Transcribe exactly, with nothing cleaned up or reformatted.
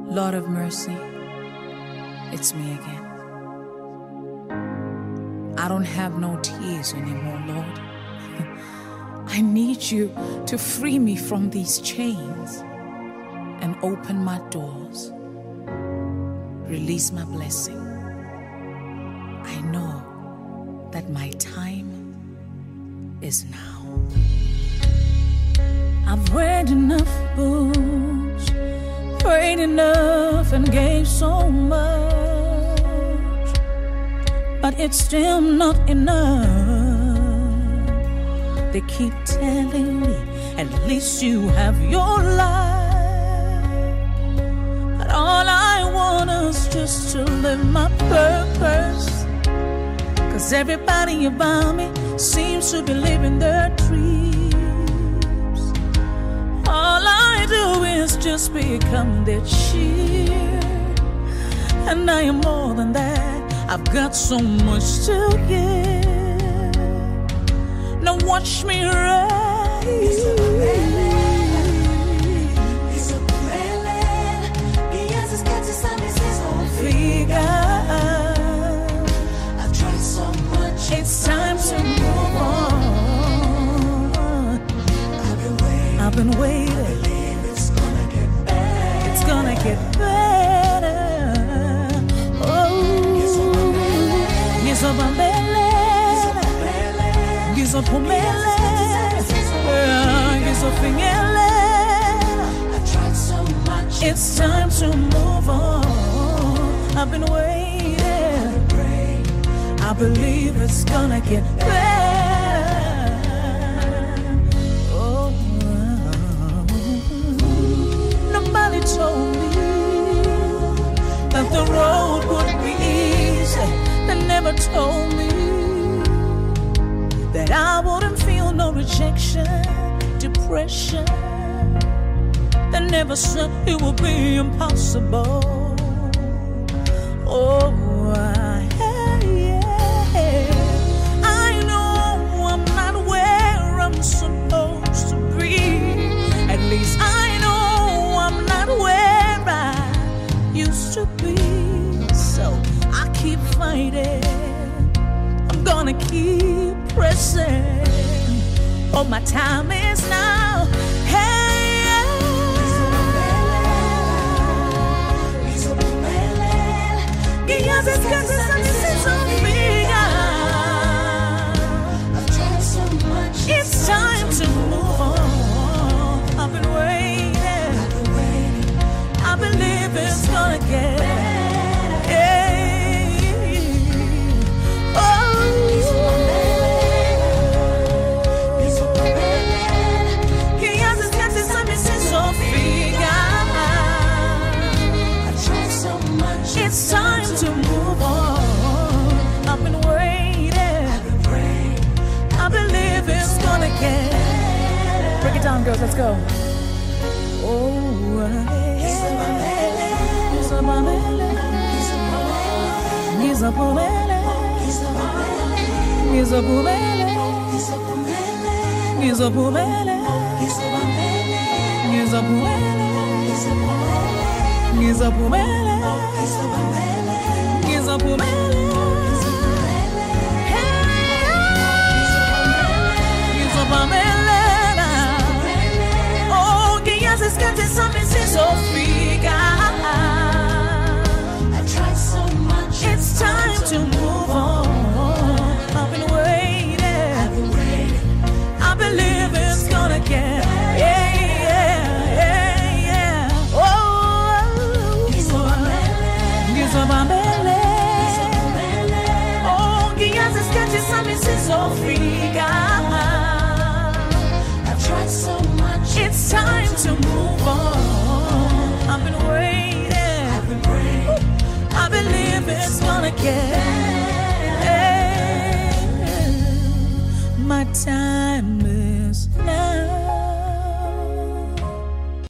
Lord of mercy, it's me again. I don't have no tears anymore, Lord. I need you to free me from these chains and open my doors. Release my blessing. I know that my time is now. I've read enough books, prayed enough and gave so much, but it's still not enough. They keep telling me, at least you have your life, but all I want is just to live my purpose. Cause everybody about me seems to be living their dreams. All I do is just become their cheer, and I am more than that. I've got so much to give. Now watch me rise. It's time to move on. I've been waiting. I've been waiting. I believe it's gonna get better. It's gonna get better. Oh, Gizo Bambele, Gizo Pomele, Gizo Fingele. I've tried so much. It's time to move on. I've been waiting. I believe it's gonna get better. Oh, nobody told me that the road would be easy. They never told me that I wouldn't feel no rejection, depression. They never said it would be impossible. Oh, I supposed to be. At least I know I'm not where I used to be. So I keep fighting. I'm gonna keep pressing. Oh, my time is now. Hey, it's time to move on. I've been waiting. I've been waiting. I believe it's gonna get better. Hey. Oh. He has his chances, some is so figure. I've tried so much. It's time to move on. I've been waiting. I've been praying. I believe it's gonna get better. Break it down, girls, let's go. Oh, Gizo Bambele, Gizo Bambele, Gizo Bambele, Gizo Bambele, Gizo Bambele, Gizo Bambele, Gizo Bambele, Gizo Bambele. Oh, que ya se escate esa so figa. I tried so much. It's time to move on. I've been waiting. I've been waiting. I believe it's gonna get. Yeah, yeah, yeah, yeah. Oh, Gizo Bambele. Oh, que ya se escate esa so figa. So much. It's time to move on. I've been waiting. I've been praying. I believe it's gonna get better. My time